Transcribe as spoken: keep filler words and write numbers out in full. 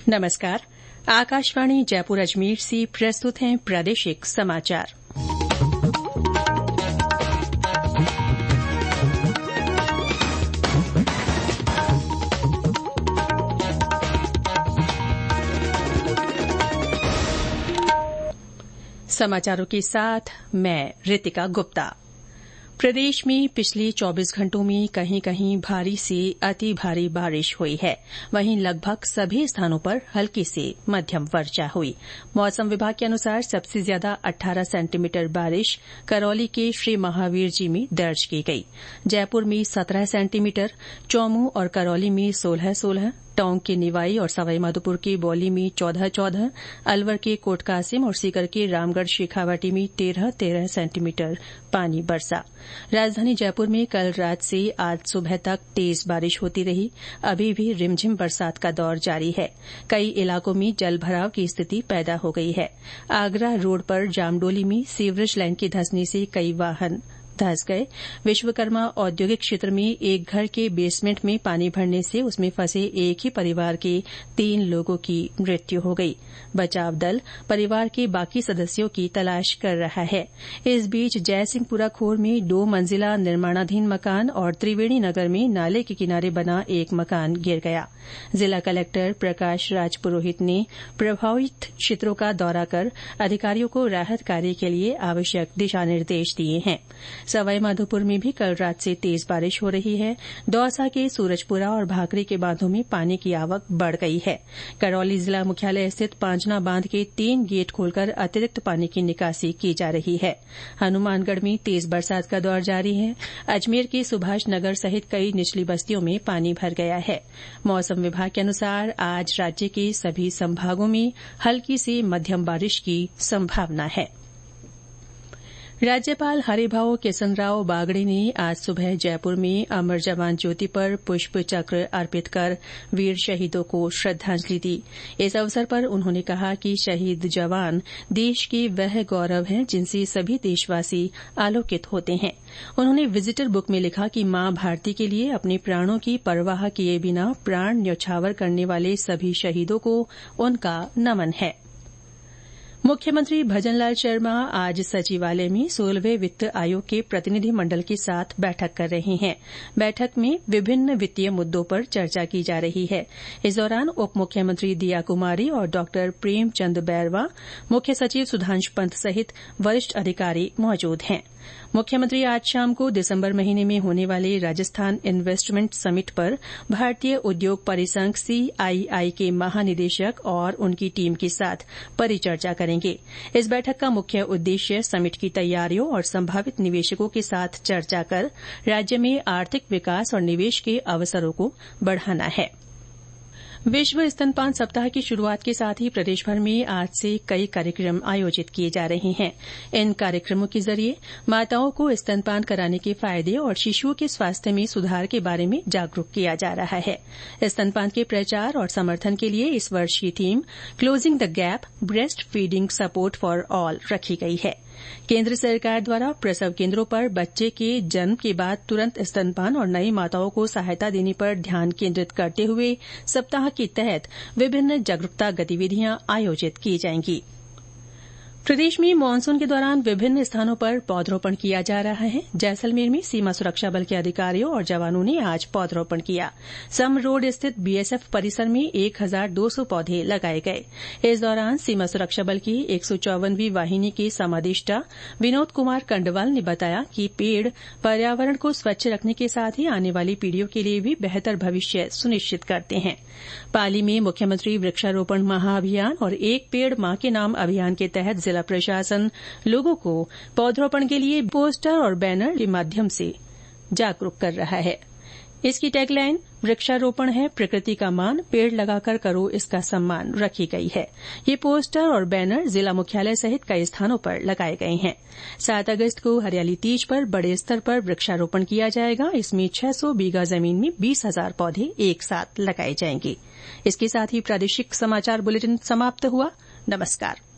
नमस्कार। आकाशवाणी जयपुर अजमेर से प्रस्तुत हैं प्रादेशिक समाचार। समाचारों के साथ मैं रितिका गुप्ता। प्रदेश में पिछले चौबीस घंटों में कहीं कहीं भारी से अति भारी बारिश हुई है। वहीं लगभग सभी स्थानों पर हल्की से मध्यम वर्षा हुई। मौसम विभाग के अनुसार सबसे ज्यादा अठारह सेंटीमीटर बारिश करौली के श्री महावीर जी में दर्ज की गई। जयपुर में सत्रह सेंटीमीटर, चौमू और करौली में सोलह सोलह, टोंक के निवाई और सवाईमाधोपुर के बौली में चौदह चौदह, अलवर के कोटकासिम और सीकर के रामगढ़ शेखावाटी में तेरह तेरह सेंटीमीटर पानी बरसा। राजधानी जयपुर में कल रात से आज सुबह तक तेज बारिश होती रही। अभी भी रिमझिम बरसात का दौर जारी है। कई इलाकों में जलभराव की स्थिति पैदा हो गई है। आगरा रोड पर जामडोली में सीवरेज लाइन के धंसने से कई वाहन धंस गए। विश्वकर्मा औद्योगिक क्षेत्र में एक घर के बेसमेंट में पानी भरने से उसमें फंसे एक ही परिवार के तीन लोगों की मृत्यु हो गई। बचाव दल परिवार के बाकी सदस्यों की तलाश कर रहा है। इस बीच जयसिंहपुरा खोर में दो मंजिला निर्माणाधीन मकान और त्रिवेणी नगर में नाले के किनारे बना एक मकान गिर गया। जिला कलेक्टर प्रकाश राज पुरोहित ने प्रभावित क्षेत्रों का दौरा कर अधिकारियों को राहत कार्य के लिए आवश्यक दिशा निर्देश दिए हैं। सवाईमाधोपुर में भी कल रात से तेज बारिश हो रही है। दौसा के सूरजपुरा और भाकरी के बांधों में पानी की आवक बढ़ गई है। करौली जिला मुख्यालय स्थित पांजना बांध के तीन गेट खोलकर अतिरिक्त पानी की निकासी की जा रही है। हनुमानगढ़ में तेज बरसात का दौर जारी है। अजमेर के सुभाष नगर सहित कई निचली बस्तियों में पानी भर गया है। मौसम विभाग के अनुसार आज राज्य के सभी संभागों में हल्की से मध्यम बारिश की संभावना है। राज्यपाल हरिभाऊ किसनराव बागड़े ने आज सुबह जयपुर में अमर जवान ज्योति पर पुष्प चक्र अर्पित कर वीर शहीदों को श्रद्धांजलि दी। इस अवसर पर उन्होंने कहा कि शहीद जवान देश के वह गौरव हैं जिनसे सभी देशवासी आलोकित होते हैं। उन्होंने विजिटर बुक में लिखा कि मां भारती के लिए अपने प्राणों की परवाह किए बिना प्राण न्यौछावर करने वाले सभी शहीदों को उनका नमन है। मुख्यमंत्री भजनलाल शर्मा आज सचिवालय में सोलहवें वित्त आयोग के प्रतिनिधि मंडल के साथ बैठक कर रहे हैं। बैठक में विभिन्न वित्तीय मुद्दों पर चर्चा की जा रही है। इस दौरान उप मुख्यमंत्री दिया कुमारी और डॉक्टर प्रेमचंद बैरवा, मुख्य सचिव सुधांशु पंत सहित वरिष्ठ अधिकारी मौजूद हैं। मुख्यमंत्री आज शाम को दिसंबर महीने में होने वाले राजस्थान इन्वेस्टमेंट समिट पर भारतीय उद्योग परिसंघ सीआईआई के महानिदेशक और उनकी टीम के साथ परिचर्चा करेंगे। इस बैठक का मुख्य उद्देश्य समिट की तैयारियों और संभावित निवेशकों के साथ चर्चा कर राज्य में आर्थिक विकास और निवेश के अवसरों को बढ़ाना है। विश्व स्तनपान सप्ताह की शुरूआत के साथ ही प्रदेशभर में आज से कई कार्यक्रम आयोजित किए जा रहे हैं। इन कार्यक्रमों के जरिए माताओं को स्तनपान कराने के फायदे और शिशुओं के स्वास्थ्य में सुधार के बारे में जागरूक किया जा रहा है। स्तनपान के प्रचार और समर्थन के लिए इस वर्ष की theme closing the gap breast feeding support for all रखी गई है। केंद्र सरकार द्वारा प्रसव केंद्रों पर बच्चे के जन्म के बाद तुरंत स्तनपान और नई माताओं को सहायता देने पर ध्यान केंद्रित करते हुए सप्ताह के तहत विभिन्न जागरूकता गतिविधियां आयोजित की जाएंगी। प्रदेश में मानसून के दौरान विभिन्न स्थानों पर पौधरोपण किया जा रहा है। जैसलमेर में सीमा सुरक्षा बल के अधिकारियों और जवानों ने आज पौधरोपण किया। सम रोड स्थित बीएसएफ परिसर में एक हजार दो सौ पौधे लगाए गए। इस दौरान सीमा सुरक्षा बल की एक सौ चौवनवीं वाहिनी के समादेष्टा विनोद कुमार कंडवाल ने बताया कि पेड़ पर्यावरण को स्वच्छ रखने के साथ ही आने वाली पीढ़ियों के लिए भी बेहतर भविष्य सुनिश्चित करते हैं। पाली में मुख्यमंत्री वृक्षारोपण महाअभियान और एक पेड़ मां के नाम अभियान के तहत जिला प्रशासन लोगों को पौधरोपण के लिए पोस्टर और बैनर के माध्यम से जागरूक कर रहा है। इसकी टैगलाइन वृक्षारोपण है प्रकृति का मान, पेड़ लगाकर करो इसका सम्मान रखी गई है। ये पोस्टर और बैनर जिला मुख्यालय सहित कई स्थानों पर लगाए गए हैं। सात अगस्त को हरियाली तीज पर बड़े स्तर पर वृक्षारोपण किया जाएगा। इसमें छह सौ बीघा जमीन में बीस हजार पौधे एक साथ लगाए जाएंगे। इसके साथ ही प्रादेशिक समाचार बुलेटिन समाप्त हुआ। नमस्कार।